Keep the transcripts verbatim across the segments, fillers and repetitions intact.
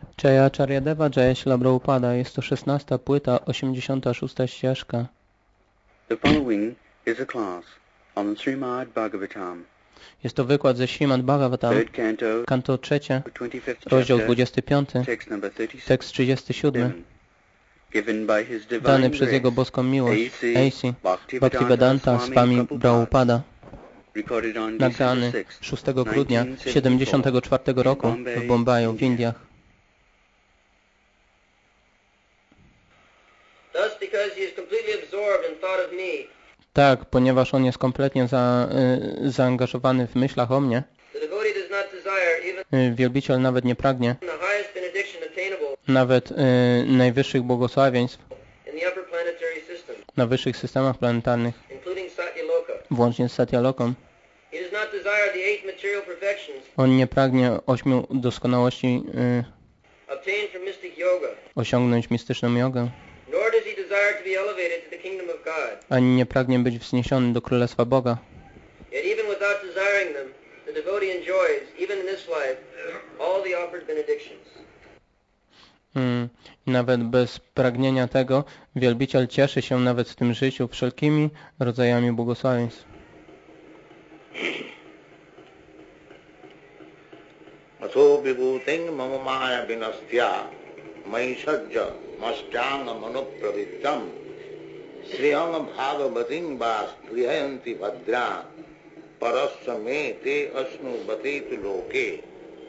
Jaya Acharyadeva, Jaya Śrīla Prabhupada. Jest to szesnasta płyta, osiemdziesiąta szósta ścieżka. The following is a class on Srimad Bhagavatam. Jest to wykład ze Srimad Bhagavatam, Third canto, kanto trzecie, twenty-fifth rozdział chapter, dwudziesty piąty, text number tekst trzydziesty siódmy, given by His Divine dany przez Grace, Jego boską miłość, A C Bhaktivedanta Swami Prabhupada, recorded on nagrany December sixth, szóstego grudnia nineteen seventy-four, siedemdziesiątego czwartego roku Bombay, w Bombaju, w India. Indiach. Thus, because he is completely absorbed in thought of me, Tak, ponieważ on jest kompletnie za, y, zaangażowany w myślach o mnie, the devotee does not desire even y, wielbiciel nawet nie pragnie the highest benediction attainable nawet y, najwyższych błogosławieństw in the upper planetary system, na wyższych systemach planetarnych, including Satyaloka. włącznie z Satyaloką. He does not desire the eight material perfections On nie pragnie ośmiu doskonałości y, obtained from mystic yoga, osiągnąć mistyczną jogę, nor does he desire to be elevated to the kingdom of God. ani nie pragnie być wzniesiony do Królestwa Boga. Yet even without desiring them, the devotee enjoys, even in this life, all the offered benedictions. Mm, I nawet bez pragnienia tego wielbiciel cieszy się nawet w tym życiu wszelkimi rodzajami błogosławieństw. Aso vibhuting mama maya vinastya maishajja mastyanga manupravittam sriyam bhagavatim vas priyanti bhadra parasya me te asnu batetu loke.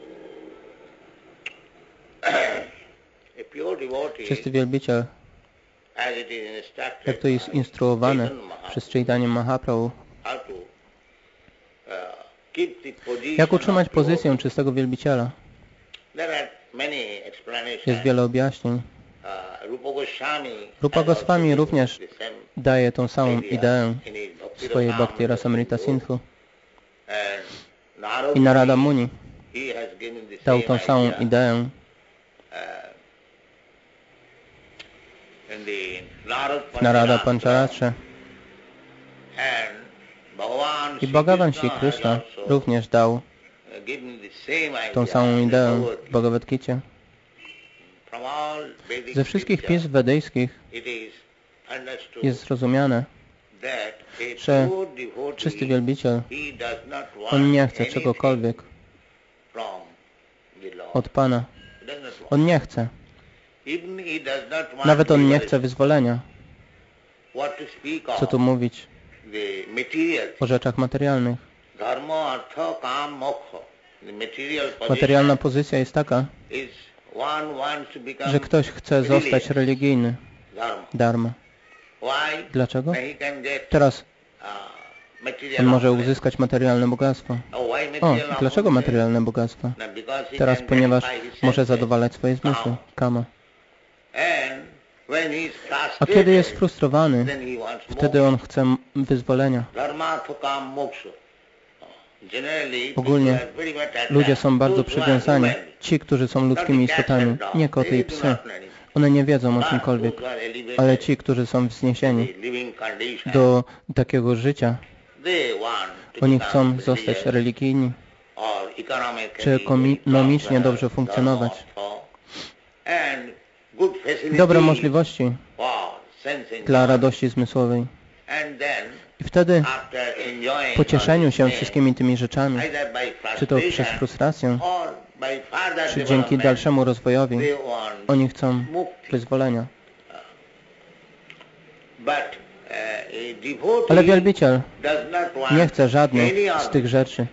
A pure devotee, Czysty wielbiciel, as it is instructed jak to jest by instruowane Chaitanya Mahaprabhu, przez Chaitanya Mahaprabhu, how to uh, keep the position jak utrzymać of pure pozycję czystego wielbiciela. There are many explanations. Jest wiele objaśnień. Uh, Rupa Goswami Rupa has Goswami also również the same daje tą samą idea ideę in his w Bhakti swojej Rasamrita Bhakti Rasamrita Sindhu. Sindhu. And Narada I Narada Muni, Muni he has given the dał same tą samą idea. ideę. Uh, in the Narad w Narada Pancharatra. Pancharatrze. And Bhagavan I Bhagavan Shri Krishna Krishna has also, również dał uh, given the same tą idea samą in the ideę Bhagavad w Gita. Bhagavad Gita. From all Vedic Ze wszystkich scriptures, pism wedyjskich it is understood jest zrozumiane, that a że true devotee, czysty wielbiciel, he does not want on nie chce anything czegokolwiek from the Lord. od Pana. He does not want. On nie chce. Even he does not want Nawet on nie liberation. chce wyzwolenia. What to speak of Co tu mówić the material o rzeczach materialnych. dharma, artha, kam, moksha. The material Materialna position pozycja jest taka, is one wants to become że ktoś chce zostać religious. religijny. Dharma. Dharma. Why? Dlaczego? Then he can get Teraz uh, material on może opulence. uzyskać materialne bogactwo. Oh, why O, material dlaczego opulence? materialne bogactwo? No, because he Teraz, can ponieważ gratify his może senses. zadowalać swoje zmysły. Kama. And when he is A frustrated, kiedy jest frustrowany, then he wants wtedy more. on chce m- wyzwolenia. Dharma, artha, kam, moksha. Generally, Ogólnie people are very much attached. ludzie są bardzo Those who are przywiązani. human, Ci, którzy są ludzkimi istotami, nie koty i psy. One nie wiedzą o czymkolwiek. Those who are elevated Ale ci, którzy są wzniesieni in the living condition, do takiego życia, they want to oni become chcą zostać religious religijni, or economically czy ekonomicznie prosperous, dobrze funkcjonować. dharma, and good facilities Dobre możliwości for sense dla enjoyment. radości zmysłowej. And then, I wtedy after enjoying po cieszeniu all się these wszystkimi tymi rzeczami, things, either by czy to przez frustration frustrację, or by further czy dzięki development, dalszemu rozwojowi, they want oni chcą mukti. wyzwolenia. But, uh, a devotee Ale wielbiciel does not want nie chce żadnych any of z tych rzeczy.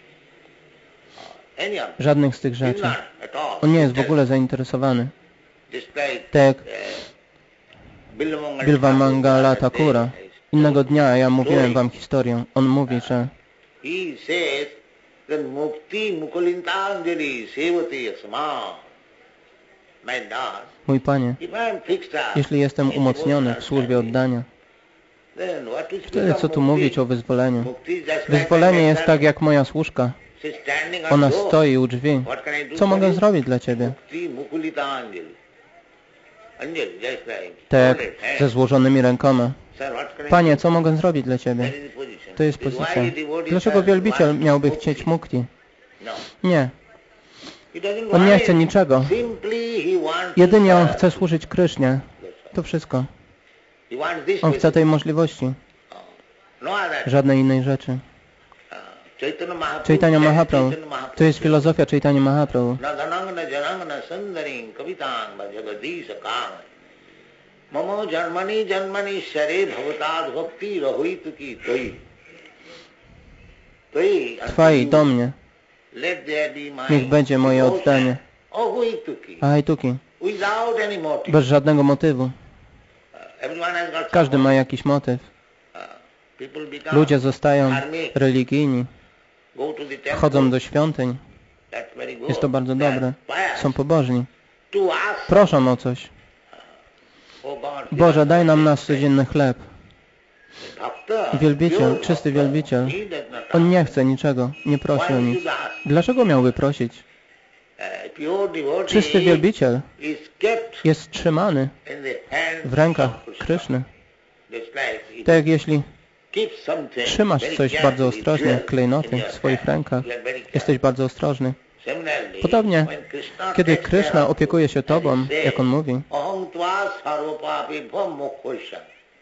any of them. Żadnych z tych He's rzeczy. not at all. On nie jest w ogóle zainteresowany. Just like, Tak uh, Bilvamangal Bilva Mangala Thakur, Thakura. Innego dnia ja mówiłem wam historię. On mówi, że he says that mukti mukulintanjali sevati yasma. My Lord, mój Panie, if I am fixed up jeśli jestem in umocniony w służbie devotion, oddania, then what is wtedy co tu mówić o wyzwoleniu? Mukti is just like Wyzwolenie my jest tak servant. jak moja służka. She's standing at Ona door. stoi u drzwi. What can I do Co for mogę you? zrobić dla Ciebie? Mukti mukulitanjali. Anjali, just like Tak, folded hands. ze złożonymi rękoma. Sir, what can I Panie, do? co mogę zrobić dla Ciebie? That is the position. To jest This is pozycja. why the devotee Dlaczego does wielbiciel want miałby mukti. chcieć mukti? No. Nie, He doesn't on nie want chce it. niczego. Simply Jedynie on chce służyć Krysznie. To wszystko. He wants this On chce tej możliwości. no other. Żadnej innej rzeczy. Uh, Chaitanya Mahaprabhu. Chaitanya said, Mahaprabhu. Chaitanya Mahaprabhu To jest said, filozofia Chaitanya Mahaprabhu. Nadanangana janangana sundaring kavitang bhajagadisha kama. Mamo janmani janmani share bhavatad bhakti rahuituki toi. Toi. Twoi do mnie. Let there be my Niech będzie moje oddanie. Ohuituki. Ahajtuki. Without any motive. Bez żadnego motywu. Uh, everyone has got Każdy some ma motive. jakiś motyw. Uh, people become Ludzie zostają army, religijni. go to the temple. Chodzą do świątyń. That's very good. Jest to bardzo dobre. They're pious. Są pobożni. To ask, Proszą o coś. oh God, Boże, daj nam nasz codzienny chleb. Bhakta, Wielbiciel, pure czysty bhakta, wielbiciel. he does not On ask. nie chce niczego. Nie prosi o Why nic. should ask? Dlaczego miałby prosić? Uh, pure devotee Czysty wielbiciel is kept jest trzymany in the hands w rękach of Krishna. Kryszny. Just like it Tak jak jeśli keeps something trzymasz very coś carefully bardzo ostrożnie, drilled klejnoty in your w swoich hand. rękach, You are very jesteś careful. bardzo ostrożny. Similarly, Podobnie, when Krishna kiedy takes Kryszna care of opiekuje you, się as Tobą, he says, jak On mówi, "Aham tva sarvapapibham moksha."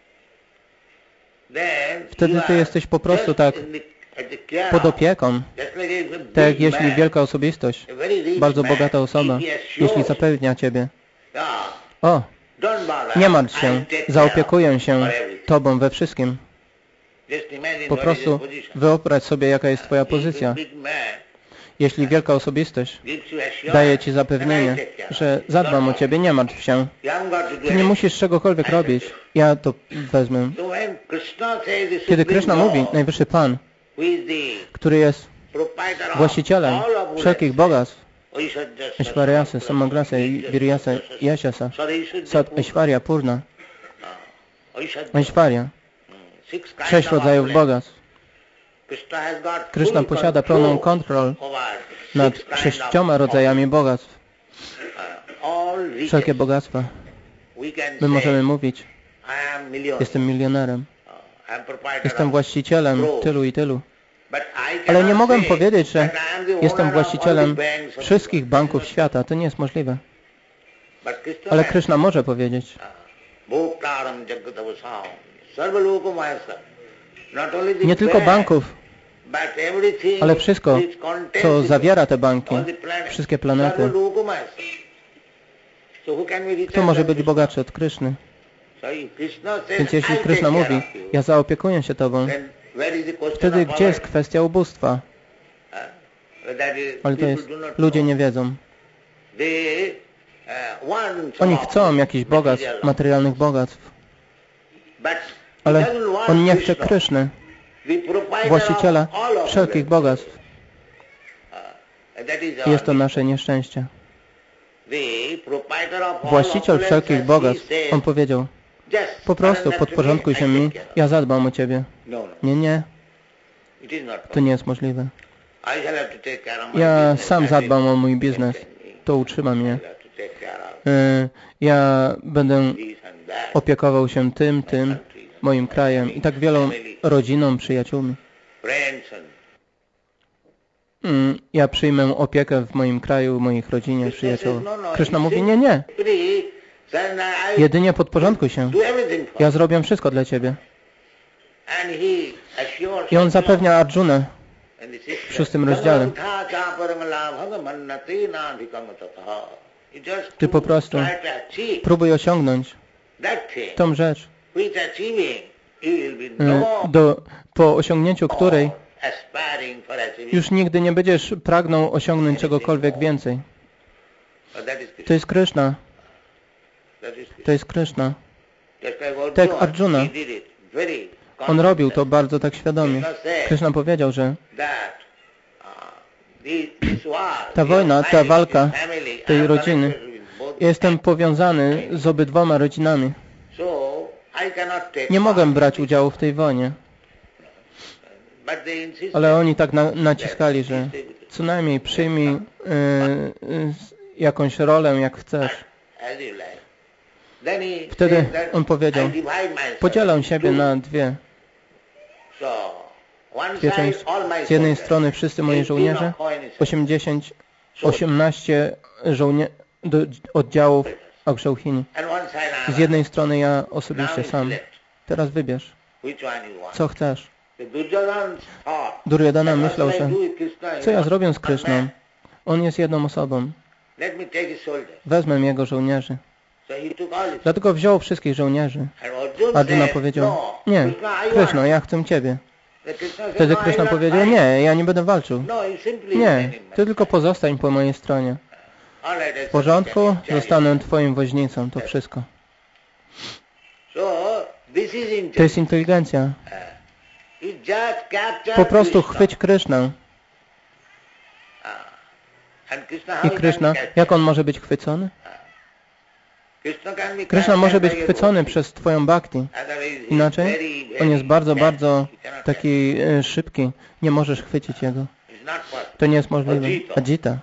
Then wtedy you Ty are jesteś po prostu just tak in the- at the care pod of- opieką, just like if a tak jak big jeśli man, wielka osobistość, a very rich bardzo man, bogata osoba, if he assures jeśli you, zapewnia Ciebie, "Ah, o, don't bother, nie martw I'll się, take care zaopiekuję of się for everything." Tobą we wszystkim. Just imagine Po what is his prostu position. wyobraź sobie, jaka jest Twoja If a pozycja. big man Jeśli wielka osobistość gives you assurance, daje Ci then I zapewnienie, take care of że it. zadbam o Don't Ciebie, nie martw się. You haven't got to do Ty nie anything. musisz czegokolwiek robić. Ja to wezmę. So when Krishna says the Kiedy Supreme Kryszna Lord, mówi, najwyższy Pan, who is the który jest proprietor of właścicielem all of wszelkich Buddhism, bogactw, Aishwarya, Aishwaryasy, Samagrasy, Viryasy, Yashasa, Sat, Aishwarya, Purna, Aishwarya, sześć rodzajów bogactw. Kryszna posiada pełną kontrolę nad sześcioma rodzajami bogactw. Wszelkie bogactwa. My możemy mówić, jestem milionerem, jestem właścicielem tylu i tylu. Ale nie mogę powiedzieć, że jestem właścicielem wszystkich banków świata. To nie jest możliwe. Ale Kryszna może powiedzieć, nie tylko banków, ale wszystko, co zawiera te banki, wszystkie planety. Kto może być bogatszy od Kryszny? Więc jeśli Kryszna mówi, ja zaopiekuję się Tobą, wtedy gdzie jest kwestia ubóstwa? Ale to jest, ludzie nie wiedzą. Oni chcą jakichś bogactw, materialnych bogactw, ale on nie chce Kryszny, właściciela wszelkich bogactw. Jest to nasze nieszczęście. Właściciel wszelkich bogactw, on powiedział, po prostu podporządkuj się mi, ja zadbam o Ciebie. Nie, nie, to nie jest możliwe. Ja sam zadbam o mój biznes, to utrzyma mnie. Ja będę opiekował się tym, tym, moim krajem i tak wielą rodziną, przyjaciółmi. Ja przyjmę opiekę w moim kraju, moich rodzinie, przyjaciołach. Kryszna mówi, nie, nie. Jedynie podporządkuj się. Ja zrobię wszystko dla Ciebie. I on zapewnia Arjunę w szóstym rozdziale. Ty po prostu próbuj osiągnąć tą rzecz, do, po osiągnięciu której już nigdy nie będziesz pragnął osiągnąć czegokolwiek więcej. To jest Kryszna. To jest Kryszna. Tak jak Arjuna. On robił to bardzo tak świadomie. Kryszna powiedział, że ta wojna, ta walka tej rodziny, jestem powiązany z obydwoma rodzinami. Nie mogę brać udziału w tej wojnie. Ale oni tak na, naciskali, że co najmniej przyjmij y, y, jakąś rolę, jak chcesz. Wtedy on powiedział, podzielam siebie na dwie. dwie części. Z jednej strony wszyscy moi żołnierze, osiemdziesiąt, osiemnaście żołnierzy, do oddziałów Aukshauhini. Z jednej strony ja osobiście sam. Teraz wybierz, co chcesz. Duryodhana myślał, że co ja zrobię z Kryszną? On jest jedną osobą. Wezmę jego żołnierzy. Dlatego wziął wszystkich żołnierzy. Arjuna powiedział, nie, Kryszno, ja chcę Ciebie. Wtedy Kryszna powiedział, nie, ja nie będę walczył. Nie, Ty tylko pozostań po mojej stronie. W porządku, zostanę Twoim woźnicą, to wszystko. To jest inteligencja. Po prostu chwyć Krysznę. I Kryszna, jak on może być chwycony? Kryszna może być chwycony przez Twoją bhakti. Inaczej, on jest bardzo, bardzo taki e, szybki. Nie możesz chwycić jego. To nie jest możliwe. Ajita.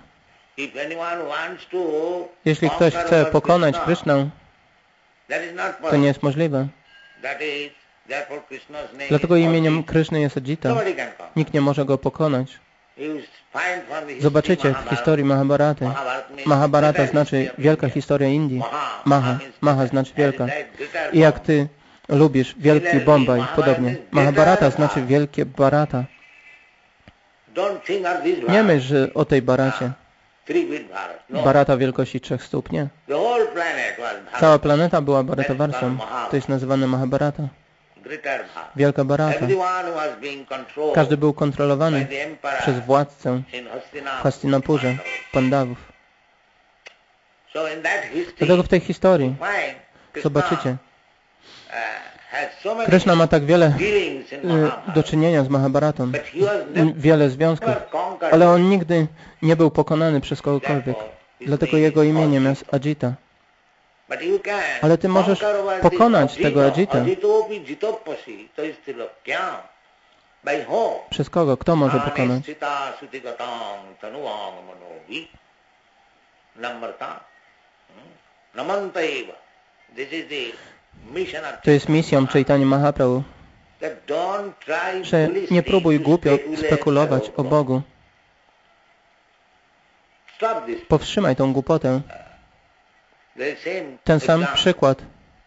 Jeśli ktoś chce pokonać Krysznę, to nie jest możliwe. Dlatego imieniem Kryszny jest Ajita. Nikt nie może go pokonać. Zobaczycie w historii Mahabharaty. Mahabharata znaczy wielka historia Indii. Maha. Maha znaczy wielka. I jak Ty lubisz wielki Bombaj, podobnie. Mahabharata znaczy wielkie Bharata. Nie myśl o tej Bharacie. Bharata wielkości trzech stóp, nie. Cała planeta była Bharatawarsą. To jest nazywane Mahabharata. Wielka Bharata. Każdy był kontrolowany przez władcę w Hastinapurze, Pandawów. Dlatego w tej historii zobaczycie, Kryszna ma tak wiele y, do czynienia z Mahabharatą, wiele związków, ale on nigdy nie był pokonany przez kogokolwiek. Dlatego jego imieniem jest Ajita. Ale Ty możesz pokonać tego Ajita. Przez kogo? Kto może pokonać? To jest misją Chaitanya Mahaprabhu, że nie próbuj głupio spekulować o Bogu. Powstrzymaj tą głupotę. Ten sam przykład.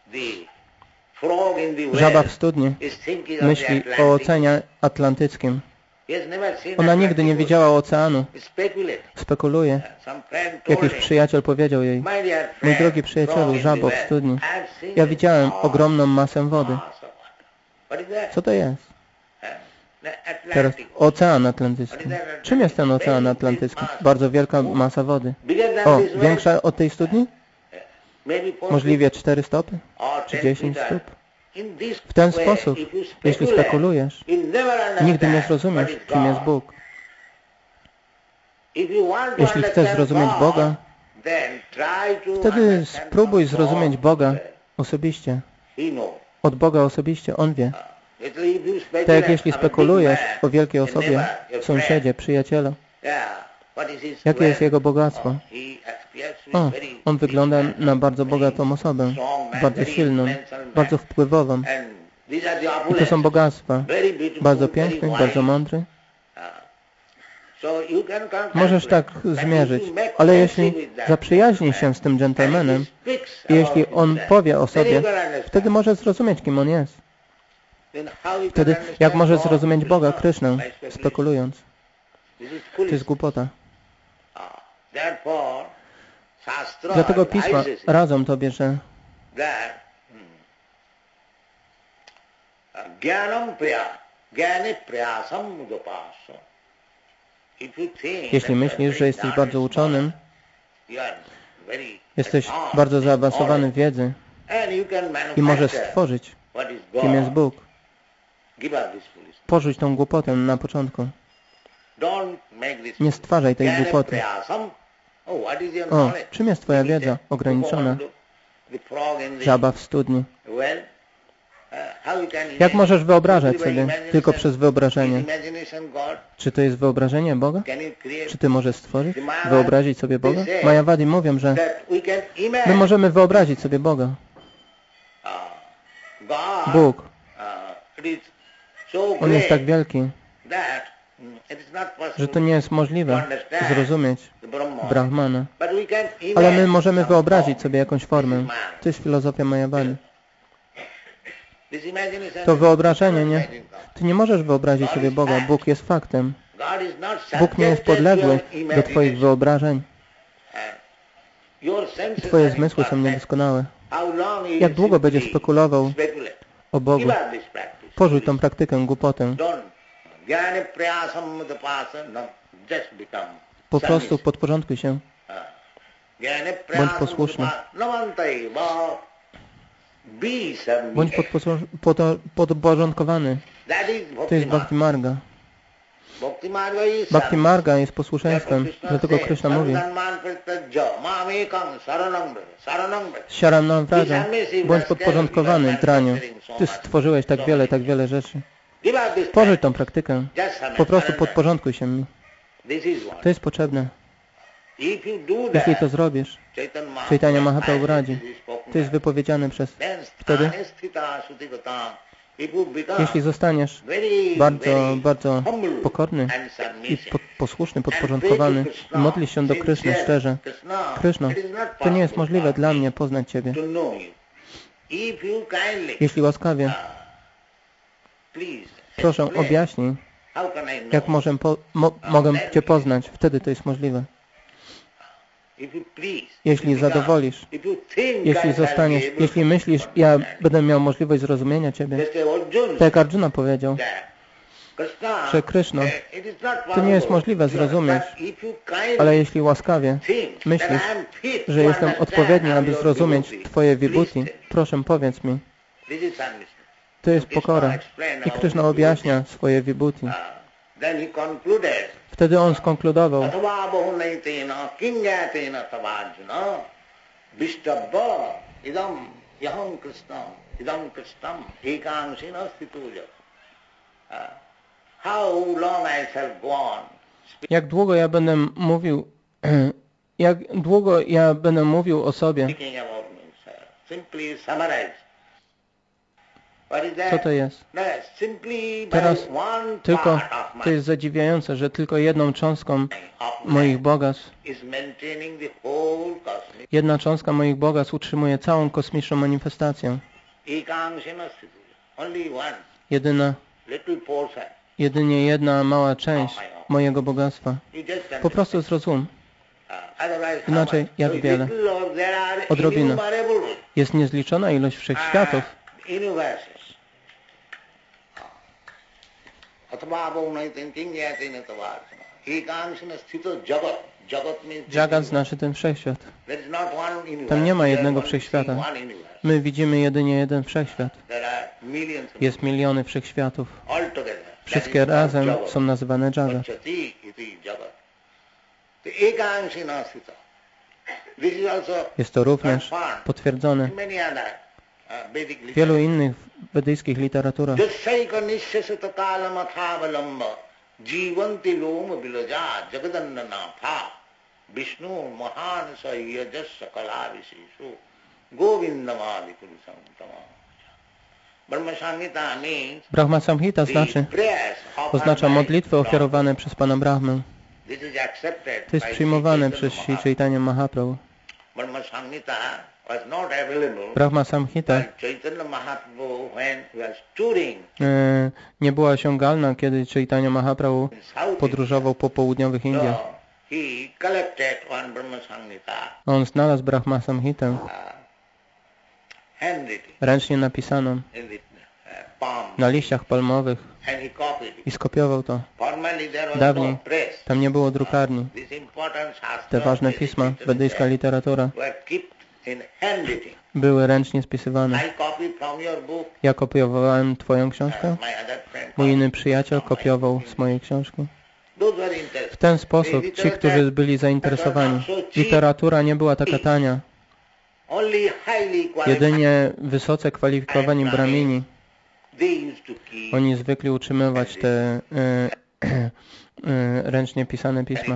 Żaba w studni myśli o Oceanie Atlantyckim. Ona nigdy nie widziała oceanu. Spekuluje. Jakiś przyjaciel powiedział jej, mój drogi przyjacielu, żabo w studni, ja widziałem ogromną masę wody. Co to jest? Teraz Ocean Atlantycki. Czym jest ten Ocean Atlantycki? Bardzo wielka masa wody. O, większa od tej studni? Możliwie cztery stopy? Czy dziesięć stóp? W ten sposób, jeśli spekulujesz, nigdy nie zrozumiesz, kim jest Bóg. Jeśli chcesz zrozumieć Boga, wtedy spróbuj zrozumieć Boga osobiście. Od Boga osobiście On wie. Tak jak jeśli spekulujesz o wielkiej osobie, sąsiedzie, przyjacielu, jakie jest jego bogactwo? O, on wygląda na bardzo bogatą osobę, bardzo silną, bardzo wpływową. I to są bogactwa. Bardzo piękny, bardzo mądry. Możesz tak zmierzyć, ale jeśli zaprzyjaźnisz się z tym dżentelmenem i jeśli on powie o sobie, wtedy możesz zrozumieć, kim on jest. Wtedy, jak możesz zrozumieć Boga, Krysznę, spekulując? To jest głupota. Dlatego pisma radzą Tobie, że jeśli myślisz, że jesteś bardzo uczonym, jesteś bardzo zaawansowany w wiedzy i możesz stworzyć, kim jest Bóg, porzuć tą głupotę na początku. Nie stwarzaj tej głupoty. O, czym jest Twoja wiedza ograniczona? Żaba w studni. Jak możesz wyobrażać sobie tylko przez wyobrażenie? Czy to jest wyobrażenie Boga? Czy Ty możesz stworzyć? Wyobrazić sobie Boga? Mayavadi mówią, że my możemy wyobrazić sobie Boga. Bóg. On jest tak wielki, że to nie jest możliwe zrozumieć Brahmana. Ale my możemy wyobrazić sobie jakąś formę. To jest filozofia Mayavadi. To wyobrażenie, nie? Ty nie możesz wyobrazić sobie Boga. Bóg jest faktem. Bóg nie jest podległy do Twoich wyobrażeń. Twoje zmysły są niedoskonałe. Jak długo będziesz spekulował o Bogu? Porzuć tą praktykę, głupotę. Po prostu podporządkuj się. Bądź posłuszny. Bądź podporządkowany. To jest Bhakti Marga. Bhakti Marga jest posłuszeństwem. Dlatego Krishna mówi: Sharanam Vraja. Bądź podporządkowany, draniu. Ty stworzyłeś tak wiele, tak wiele rzeczy. Porzuć tą praktykę. Po prostu podporządkuj się mi. To jest potrzebne. Jeśli to zrobisz, Chaitanya Mahaprabhu radzi. To jest wypowiedziane przez... Wtedy, jeśli zostaniesz bardzo, bardzo pokorny i po, posłuszny, podporządkowany i modlisz się do Kryszny szczerze: Kryszno, to nie jest możliwe dla mnie poznać Ciebie. Jeśli łaskawie, proszę objaśnij, jak możem po, mo, mogę Cię poznać. Wtedy to jest możliwe. Jeśli zadowolisz, jeśli zostaniesz, jeśli myślisz, ja będę miał możliwość zrozumienia Ciebie, tak jak Arjuna powiedział, że Kryszno, to nie jest możliwe zrozumieć, ale jeśli łaskawie myślisz, że jestem odpowiedni, aby zrozumieć Twoje vibhuti, proszę powiedz mi. To jest pokora. I Kryszna objaśnia swoje vibhuti. Wtedy on skonkludował: jak długo ja będę mówił, jak długo ja będę mówił o sobie. Co to jest? Teraz tylko to jest zadziwiające, że tylko jedną cząstką moich bogactw, jedna cząstka moich bogactw utrzymuje całą kosmiczną manifestację. Jedyna, jedynie jedna mała część mojego bogactwa. Po prostu zrozum. Inaczej, jak wiele? Odrobina. Jest niezliczona ilość wszechświatów. Jagat znaczy ten wszechświat. Tam nie ma jednego wszechświata. My widzimy jedynie jeden wszechświat. Jest miliony wszechświatów. Wszystkie razem są nazywane Jagat. Jest to również potwierdzone w wielu innych wedyjskich literaturach. Brahma Samhita znaczy, oznacza modlitwy ofiarowane przez Pana Brahmę. To jest przyjmowane przez Śri Chaitanya Mahaprabhu. Brahma Samhita e, nie była osiągalna, kiedy Chaitanya Mahaprabhu podróżował po południowych Indiach. On znalazł Brahma Samhitę, ręcznie napisaną na liściach palmowych, i skopiował to. Dawniej tam nie było drukarni. Te ważne pisma, wedyjska literatura, były ręcznie spisywane. Ja kopiowałem Twoją książkę, mój inny przyjaciel kopiował z mojej książki. W ten sposób ci, którzy byli zainteresowani. Literatura nie była taka tania. Jedynie wysoce kwalifikowani bramini, oni zwykli utrzymywać te e, e, ręcznie pisane pisma.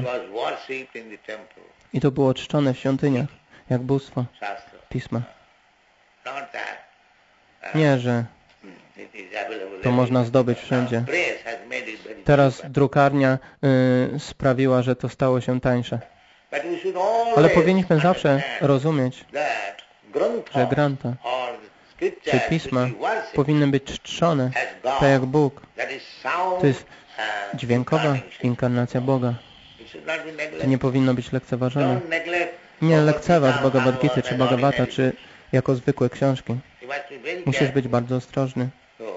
I to było czczone w świątyniach, jak bóstwo, pisma. Nie, że To można zdobyć wszędzie. Teraz drukarnia y, sprawiła, że to stało się tańsze. Ale powinniśmy zawsze rozumieć, że granta czy pisma powinny być czczone tak jak Bóg. To jest dźwiękowa inkarnacja Boga. To nie powinno być lekceważone. Nie lekceważ Bhagavad Gita czy Bhagavata, czy jako zwykłe książki. Musisz być bardzo ostrożny.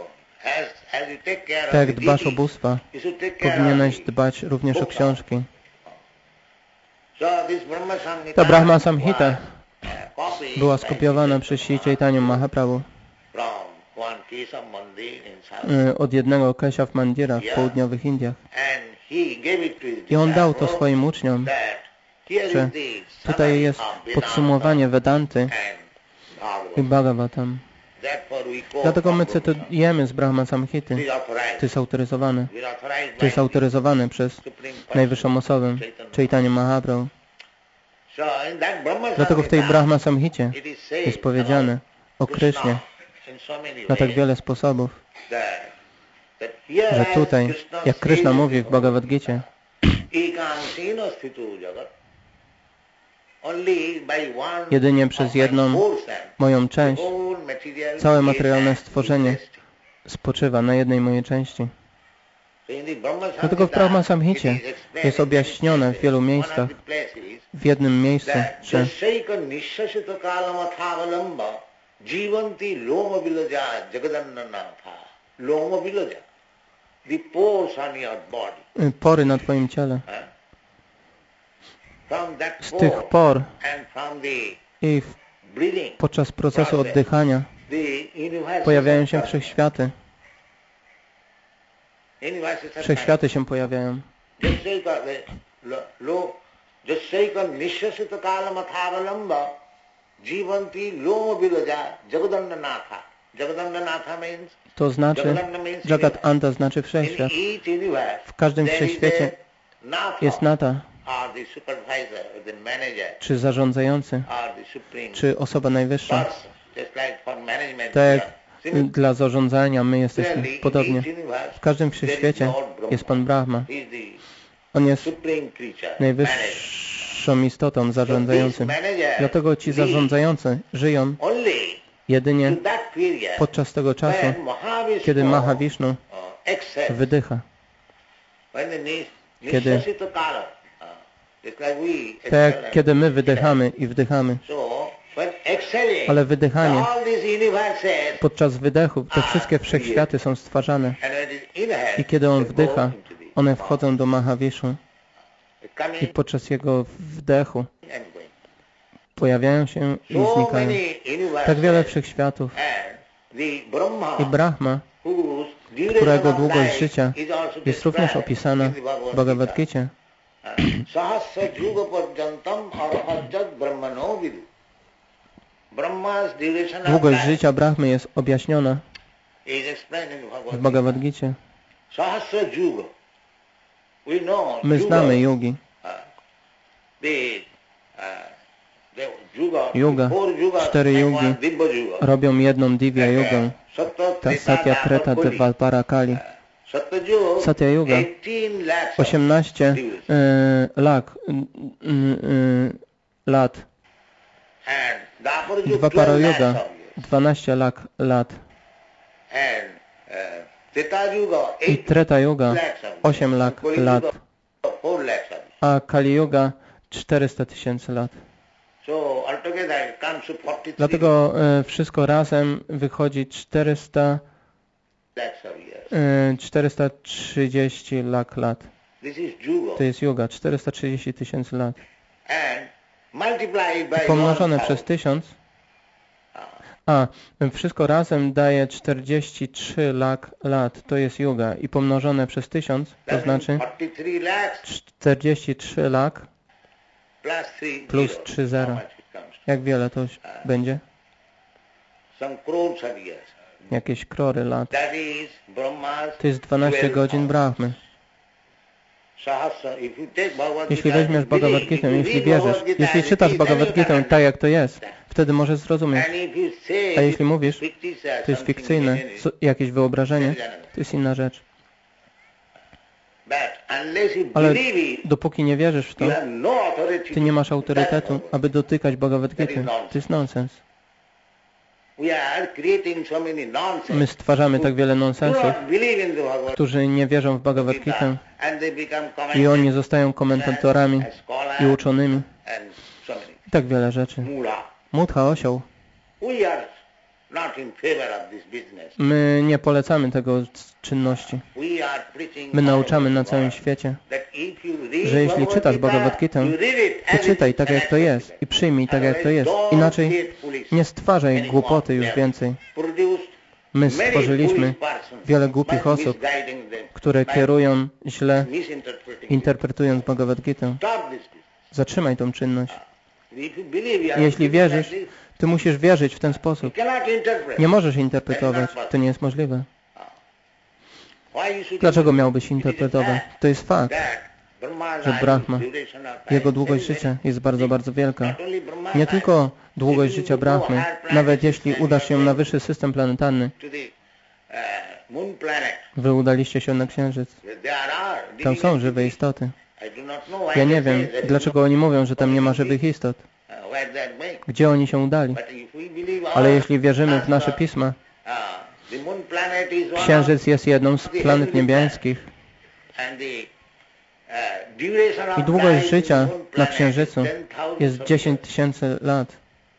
Tak jak dbasz o bóstwa, powinieneś dbać również o książki. Ta Brahma Samhita była skopiowana przez Sri Chaitanya Mahaprabhu od jednego Keshav Mandira w południowych Indiach. I on dał to swoim uczniom, że tutaj jest podsumowanie Vedanty i Bhagavatam. Dlatego my cytujemy z Brahma Samhity. To jest autoryzowane. To jest autoryzowane przez Najwyższą Osobę, Chaitanya Mahaprabhu. Dlatego w tej Brahma Samhicie jest powiedziane o Krysznie na tak wiele sposobów, że tutaj, jak Kryszna mówi w Bhagavad Gicie, jedynie przez jedną moją część całe materialne stworzenie spoczywa na jednej mojej części. Dlatego w Brahma Samhicie jest objaśnione w wielu miejscach, w jednym miejscu, że pory na Twoim ciele, z tych por i podczas procesu oddychania pojawiają się wszechświaty. Wszechświaty się pojawiają. To znaczy, Jagat Anta znaczy wszechświat. W każdym wszechświecie jest Nata, czy zarządzający, czy osoba najwyższa. Tak jak dla zarządzania my jesteśmy podobnie. W każdym wszechświecie jest Pan Brahma. On jest najwyższą istotą zarządzającym. Dlatego ci zarządzający żyją jedynie podczas tego czasu, kiedy Mahavishnu wydycha. Kiedy, tak, kiedy my wydychamy i wdychamy. Ale wydychanie, podczas wydechu te wszystkie wszechświaty są stwarzane. I kiedy on wdycha, one wchodzą do Mahavishnu. I podczas jego wdechu pojawiają się i znikają. Tak wiele wszechświatów. I Brahma, którego długość życia jest również opisana w Bhagavad Gicie. Długość życia Brahmy jest objaśniona w Bhagavad Gicie. My znamy yogi. Yuga, cztery yugi robią jedną divya yugę. Ta Satya, Treta, Dvapara, Kali. Satya Yuga osiemnaście y, lak, y, y, lat. Dvapara Yuga dwanaście lak lat. I Treta Yuga osiem lak lat. A Kali Yuga czterysta tysięcy lat. Dlatego e, wszystko razem wychodzi czterysta, e, czterysta trzydzieści lak lat. To jest yoga, czterysta trzydzieści tysięcy lat. I pomnożone przez tysiąc, a wszystko razem daje czterdzieści trzy lak lat. To jest yoga. I pomnożone przez tysiąc, to znaczy czterdzieści trzy lak plus trzy zera. Jak wiele to będzie? Jakieś krory lat. To jest dwanaście godzin Brahmy. Jeśli weźmiesz Bhagavad Gitę, jeśli wierzysz, jeśli czytasz Bhagavad Gitę tak, jak to jest, wtedy możesz zrozumieć. A jeśli mówisz, to jest fikcyjne, jakieś wyobrażenie, to jest inna rzecz. Ale dopóki nie wierzysz w to, ty nie masz autorytetu, aby dotykać Bhagavad Gity. To jest nonsens. My stwarzamy tak wiele nonsensów, którzy nie wierzą w Bhagavad Gitę i oni zostają komentatorami i uczonymi. I tak wiele rzeczy. Mudha, osioł. My nie polecamy tego czynności. My nauczamy na całym świecie, że jeśli czytasz Bhagavad Gitę, to czytaj tak, jak to jest i przyjmij tak, jak to jest. Inaczej nie stwarzaj głupoty już więcej. My stworzyliśmy wiele głupich osób, które kierują źle, interpretując Bhagavad Gitę. Zatrzymaj tą czynność. Jeśli wierzysz, ty musisz wierzyć w ten sposób. Nie możesz interpretować. To nie jest możliwe. Dlaczego miałbyś interpretować? To jest fakt, że Brahma, jego długość życia jest bardzo, bardzo wielka. Nie tylko długość życia Brahmy, nawet jeśli udasz się na wyższy system planetarny, wy udaliście się na Księżyc. Tam są żywe istoty. Ja nie wiem, dlaczego oni mówią, że tam nie ma żywych istot. Gdzie oni się udali? Ale jeśli wierzymy w nasze pisma, Księżyc jest jedną z planet niebiańskich i długość życia na Księżycu jest dziesięć tysięcy lat.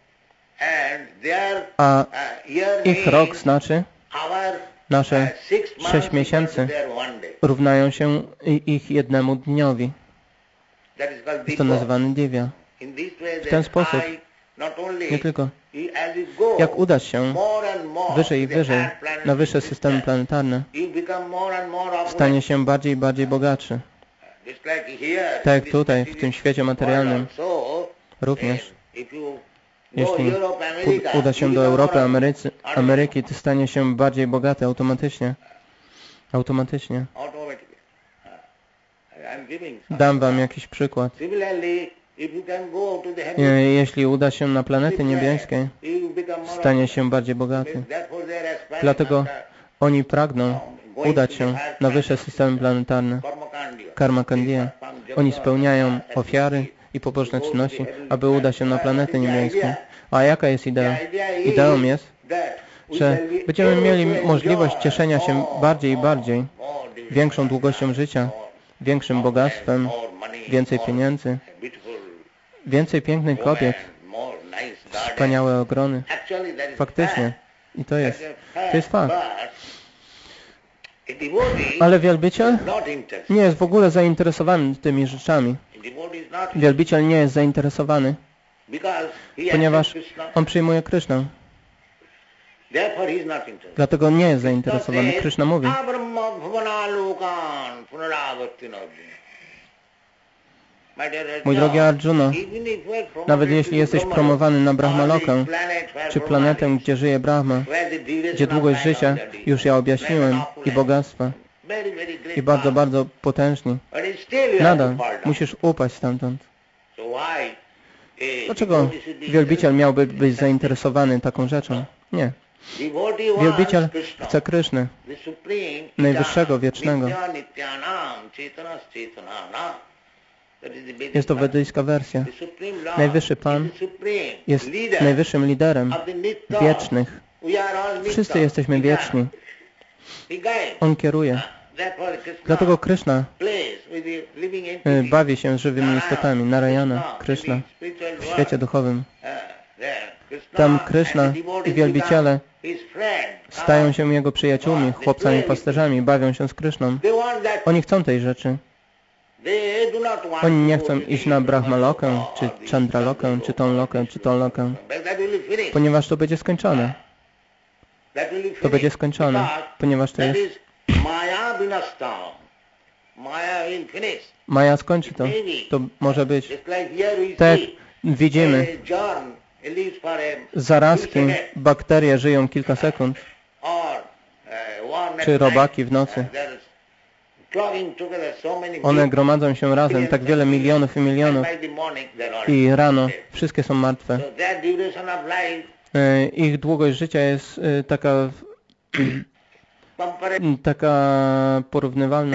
A ich rok znaczy, nasze sześć miesięcy równają się ich jednemu dniowi. Jest to nazywane Divya. W ten sposób, nie tylko, jak udasz się wyżej i wyżej na wyższe systemy planetarne, stanie się bardziej i bardziej bogatszy. Tak jak tutaj, w tym świecie materialnym, również, jeśli uda się do Europy, Amerycy, Ameryki, to stanie się bardziej bogaty automatycznie. Automatycznie. Dam wam jakiś przykład. Jeśli uda się na planety niebiańskie, stanie się bardziej bogaty. Dlatego oni pragną udać się na wyższe systemy planetarne. Karma Kandiya. Oni spełniają ofiary i pobożne czynności, aby udać się na planety niebiańskie. A jaka jest idea? Ideą jest, że będziemy mieli możliwość cieszenia się bardziej i bardziej, większą długością życia, większym bogactwem, więcej pieniędzy, więcej pięknych kobiet, wspaniałe ogrony. Faktycznie. I to jest. To jest fakt. Ale wielbiciel nie jest w ogóle zainteresowany tymi rzeczami. Wielbiciel nie jest zainteresowany, ponieważ on przyjmuje Krysznę. Dlatego nie jest zainteresowany. Krishna mówi: mój drogi Arjuna, nawet jeśli jesteś promowany na Brahmalokę, czy planetę, gdzie żyje Brahma, gdzie długość życia, już ja objaśniłem, i bogactwa, i bardzo, bardzo potężni, nadal musisz upaść stamtąd. Dlaczego wielbiciel miałby być zainteresowany taką rzeczą? Nie. Wielbiciel chce Kryszny, najwyższego, wiecznego. Jest to wedyjska wersja. Najwyższy Pan jest najwyższym liderem wiecznych. Wszyscy jesteśmy wieczni. On kieruje. Dlatego Kryszna bawi się z żywymi istotami. Narayana, Kryszna, w świecie duchowym. Tam Kryszna i wielbiciele stają się Jego przyjaciółmi, chłopcami pasterzami, bawią się z Kryszną. Oni chcą tej rzeczy. Oni nie chcą iść na Brahmalokę, czy Chandralokę, czy tą lokę, czy tą lokę, ponieważ to będzie skończone. To będzie skończone, ponieważ to jest... Maja skończy to. To może być. Tak widzimy, zarazki, bakterie żyją kilka sekund, czy robaki w nocy. One gromadzą się razem, tak wiele milionów i milionów, i rano wszystkie są martwe. Ich długość życia jest taka, taka porównywalna.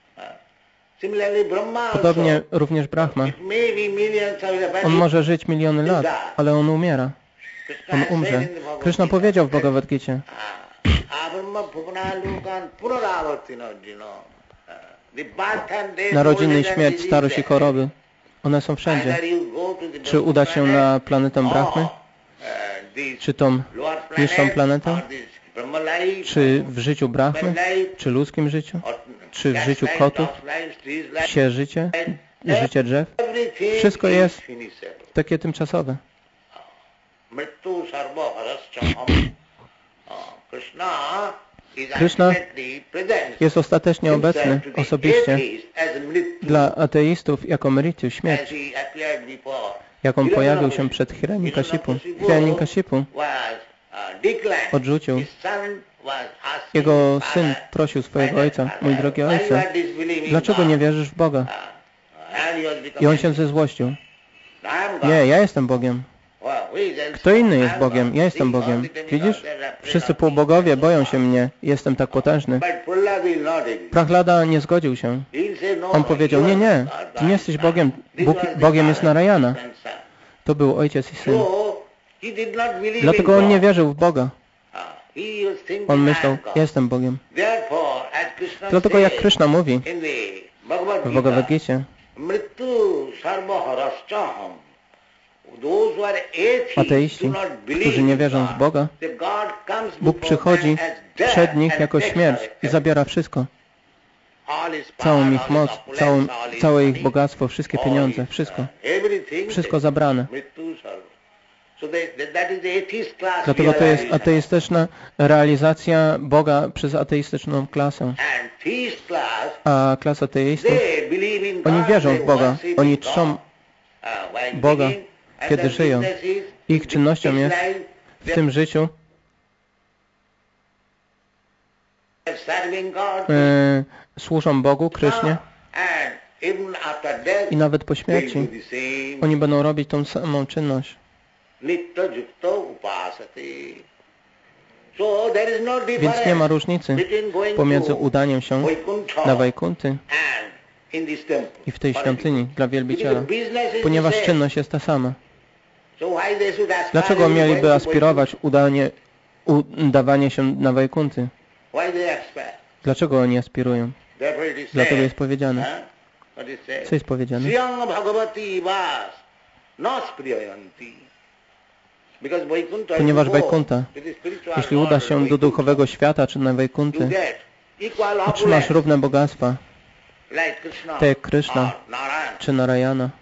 Podobnie również Brahma. On może żyć miliony lat, ale on umiera. On umrze. Krishna powiedział w Bhagavad Gicie: narodziny, śmierć, starość i choroby, one są wszędzie. Czy uda się na planetę Brahmy? Czy tą niższą planetę? Czy w życiu Brahmy? Czy ludzkim życiu? Czy w życiu kotów? Psie życie? Życie drzew? Wszystko jest takie tymczasowe. Krishna jest ostatecznie obecny osobiście dla ateistów jako mrityu, śmierć. Jak on pojawił się przed Hiranyakashipu. Hiranyakashipu odrzucił. Jego syn prosił swojego ojca: mój drogi ojcze, dlaczego nie wierzysz w Boga? I on się zezłościł. Nie, ja jestem Bogiem. Kto inny jest Bogiem? Ja jestem Bogiem. Widzisz? Wszyscy półbogowie boją się mnie. Jestem tak potężny. Prahlada nie zgodził się. On powiedział: nie, nie, ty nie jesteś Bogiem. Bóg, Bogiem jest Narayana. To był ojciec i syn. Dlatego on nie wierzył w Boga. On myślał: ja jestem Bogiem. Dlatego jak Krishna mówi w Bhagavad Gicie: ateiści, którzy nie wierzą w Boga, Bóg przychodzi przed nich jako śmierć i zabiera wszystko. Całą ich moc, całą, całe ich bogactwo, wszystkie pieniądze, wszystko. Wszystko zabrane. Dlatego to jest ateistyczna realizacja Boga przez ateistyczną klasę. A klasa ateistów, oni wierzą w Boga, oni czczą Boga, kiedy żyją. Ich czynnością jest w tym życiu e, służą Bogu, Krysznie, i nawet po śmierci oni będą robić tą samą czynność. Więc nie ma różnicy pomiędzy udaniem się na Wajkunty i w tej świątyni dla wielbiciela, ponieważ czynność jest ta sama. Dlaczego mieliby aspirować udanie, udawanie się na Wajkunty? Dlaczego oni aspirują? Dlatego jest powiedziane. Co jest powiedziane? Ponieważ Wajkunta, jeśli uda się do duchowego świata czy na Wajkunty, otrzymasz równe bogactwa, tak jak Krishna czy Narayana.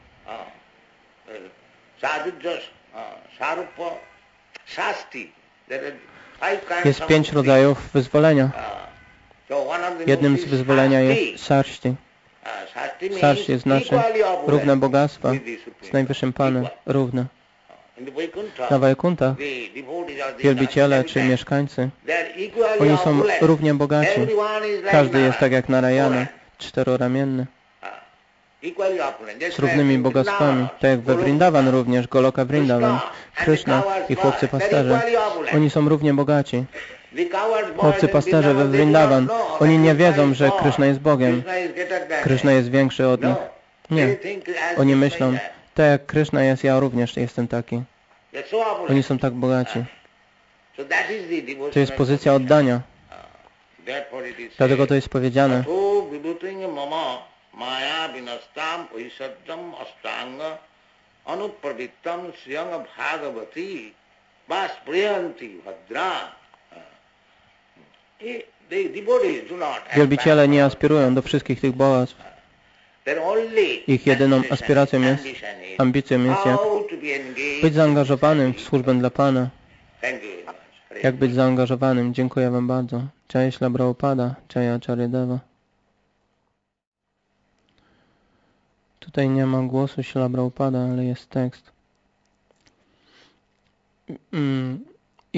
Jest pięć rodzajów wyzwolenia. Jednym z wyzwolenia jest Sarshti. Sarshti znaczy równe bogactwa z Najwyższym Panem, równe. Na Wajkuntach wielbiciele czy mieszkańcy, oni są równie bogaci. Każdy jest tak jak Narayana, czteroramienny, z równymi bogactwami, tak jak we Vrindavan również, Goloka Vrindavan, Krishna i chłopcy pasterze. Oni są równie bogaci. Chłopcy pasterze we Vrindavan, oni nie wiedzą, że Krishna jest Bogiem. Krishna jest większy od nich. Nie. Oni myślą: tak jak Krishna jest, ja również jestem taki. Oni są tak bogaci. To jest pozycja oddania. Dlatego to jest powiedziane: wielbiciele nie aspirują do wszystkich tych bogactw. Ich jedyną aspiracją jest, ambicją jest jak być zaangażowanym w służbę dla Pana. Jak być zaangażowanym? Dziękuję Wam bardzo. Jai Śrīla Prabhupada, Jai Acharya Deva. Tutaj nie ma głosu Śrīla Prabhupada, ale jest tekst.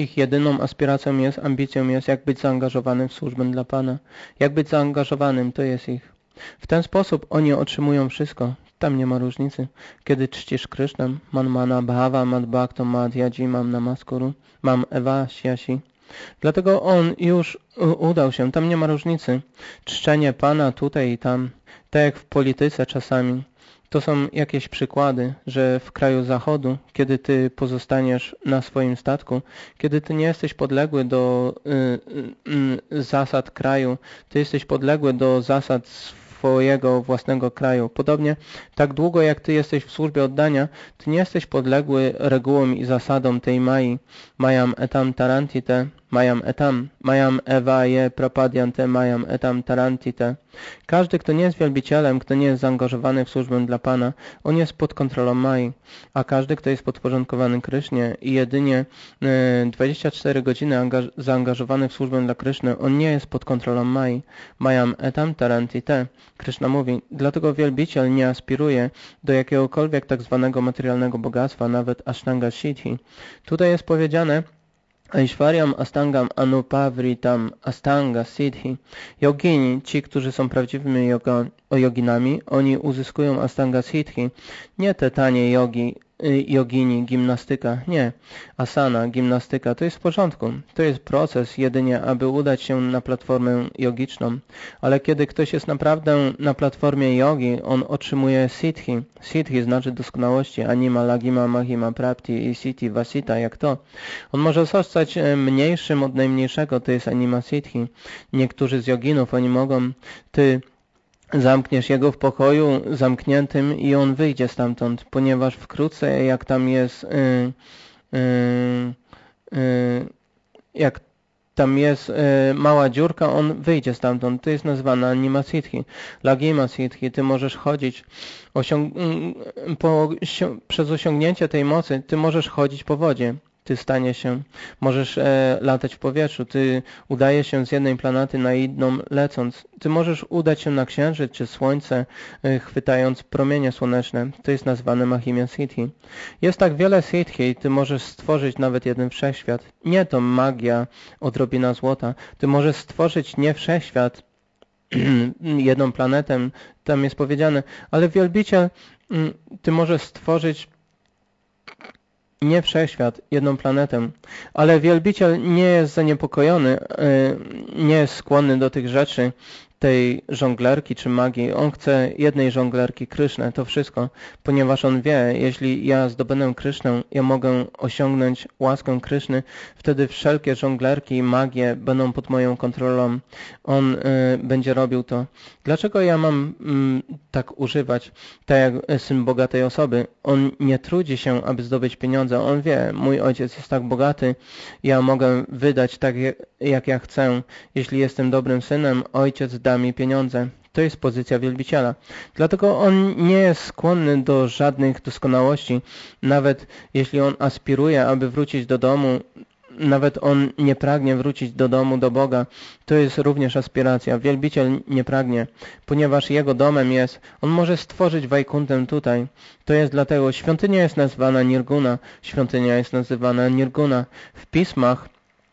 Ich jedyną aspiracją jest, ambicją jest, jak być zaangażowanym w służbę dla Pana. Jak być zaangażowanym, to jest ich. W ten sposób oni otrzymują wszystko. Tam nie ma różnicy. Kiedy czcisz Krysznę, man mana bhava, mad bhakto, mad yaji, mam namaskuru, mam eva siasi. Dlatego on już udał się. Tam nie ma różnicy. Czczenie Pana tutaj i tam. Tak jak w polityce czasami. To są jakieś przykłady, że w kraju zachodu, kiedy ty pozostaniesz na swoim statku, kiedy ty nie jesteś podległy do y, y, y, zasad kraju, ty jesteś podległy do zasad swojego własnego kraju. Podobnie, tak długo jak ty jesteś w służbie oddania, ty nie jesteś podległy regułom i zasadom tej Mai. Mayam etam tarantite, mayam etam, mayam eva je prapadyante, mayam etam tarantite. Każdy, kto nie jest wielbicielem, kto nie jest zaangażowany w służbę dla Pana, on jest pod kontrolą Mai. A każdy, kto jest podporządkowany Krysznie i jedynie dwadzieścia cztery godziny zaangażowany w służbę dla Kryszny, on nie jest pod kontrolą Mai. Mayam etam tarantite. Kryszna mówi, dlatego wielbiciel nie aspiruje do jakiegokolwiek tak zwanego materialnego bogactwa, nawet Ashtanga Siddhi. Tutaj jest powiedziane, Aishwaryam Astangam Anupavritam Astanga Siddhi. Jogini, ci, którzy są prawdziwymi yoga, joginami, oni uzyskują Astanga Siddhi. Nie te tanie jogi, jogini, gimnastyka, nie. Asana, gimnastyka, to jest w porządku. To jest proces jedynie, aby udać się na platformę jogiczną. Ale kiedy ktoś jest naprawdę na platformie jogi, on otrzymuje siddhi. Siddhi znaczy doskonałości, anima, lagima, mahima, prapti i siddhi, vasita, jak to. On może zostać mniejszym od najmniejszego, to jest anima siddhi. Niektórzy z joginów, oni mogą, ty zamkniesz jego w pokoju zamkniętym i on wyjdzie stamtąd, ponieważ wkrótce jak tam jest yy, yy, yy, jak tam jest yy, mała dziurka, on wyjdzie stamtąd. To jest nazywane anima siddhi. Lagima siddhi, ty możesz chodzić osiąg yy, po, przez osiągnięcie tej mocy, ty możesz chodzić po wodzie. Ty stanie się, możesz e, latać w powietrzu, ty udajesz się z jednej planety na inną lecąc. Ty możesz udać się na księżyc czy słońce, e, chwytając promienie słoneczne. To jest nazwane Mahimya Siddhi. Jest tak wiele Siddhi, ty możesz stworzyć nawet jeden wszechświat. Nie to magia, odrobina złota. Ty możesz stworzyć nie wszechświat, jedną planetę, tam jest powiedziane, ale wielbiciel, ty możesz stworzyć nie wszechświat, jedną planetę, ale wielbiciel nie jest zaniepokojony, nie jest skłonny do tych rzeczy, tej żonglerki czy magii. On chce jednej żonglerki, Krysznę, to wszystko, ponieważ on wie, jeśli ja zdobędę Krysznę, ja mogę osiągnąć łaskę Kryszny, wtedy wszelkie żonglerki i magie będą pod moją kontrolą. On y, będzie robił to. Dlaczego ja mam y, tak używać, tak jak syn bogatej osoby? On nie trudzi się, aby zdobyć pieniądze. On wie, mój ojciec jest tak bogaty, ja mogę wydać tak, jak ja chcę. Jeśli jestem dobrym synem, ojciec da mi pieniądze. To jest pozycja wielbiciela. Dlatego on nie jest skłonny do żadnych doskonałości. Nawet jeśli on aspiruje, aby wrócić do domu, nawet on nie pragnie wrócić do domu, do Boga. To jest również aspiracja. Wielbiciel nie pragnie, ponieważ jego domem jest, on może stworzyć Wajkuntę tutaj. To jest dlatego, świątynia jest nazywana Nirguna, świątynia jest nazywana Nirguna. W pismach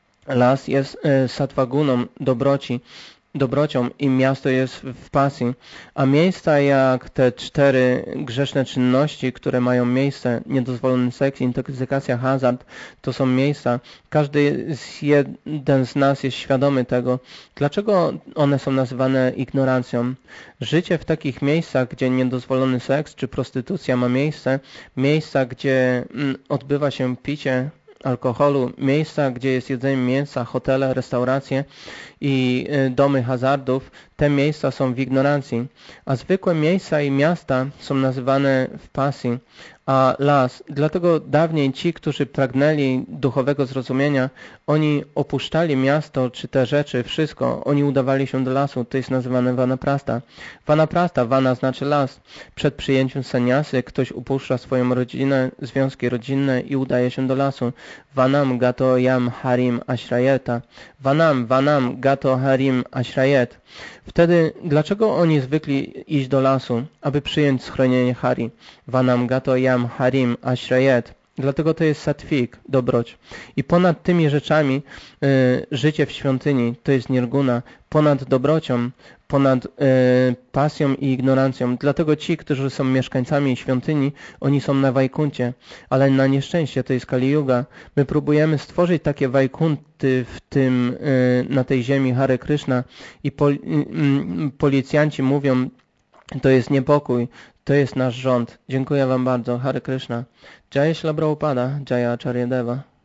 las jest e, sattvaguną, dobroci. dobrocią i miasto jest w pasji, a miejsca jak te cztery grzeszne czynności, które mają miejsce, niedozwolony seks, intoksykacja, hazard, to są miejsca. Każdy z jeden z nas jest świadomy tego. Dlaczego one są nazywane ignorancją? Życie w takich miejscach, gdzie niedozwolony seks czy prostytucja ma miejsce, miejsca, gdzie odbywa się picie alkoholu, miejsca, gdzie jest jedzenie mięsa, hotele, restauracje i domy hazardów, te miejsca są w ignorancji, a zwykłe miejsca i miasta są nazywane w pasji, a las. Dlatego dawniej ci, którzy pragnęli duchowego zrozumienia, oni opuszczali miasto, czy te rzeczy, wszystko, oni udawali się do lasu, to jest nazywane vanaprasta. Vanaprasta, vana znaczy las. Przed przyjęciem sannyasy ktoś upuszcza swoją rodzinę, związki rodzinne i udaje się do lasu. Vanam gato yam harim ashrayeta. Vanam, vanam gato harim ashrayet. Wtedy, dlaczego oni zwykli iść do lasu, aby przyjąć schronienie Hari? Vanam gato yam harim ashrayet. Dlatego to jest sattwik, dobroć. I ponad tymi rzeczami y, życie w świątyni to jest nirguna, ponad dobrocią, ponad y, pasją i ignorancją. Dlatego ci, którzy są mieszkańcami świątyni, oni są na Wajkuncie, ale na nieszczęście to jest Kali Yuga. My próbujemy stworzyć takie Wajkunty w tym, y, na tej ziemi Hare Krishna i pol, y, y, policjanci mówią, to jest niepokój, to jest nasz rząd. Dziękuję wam bardzo. Hare Krishna. Jai Śrīla Prabhupada, Jai Acharya Deva.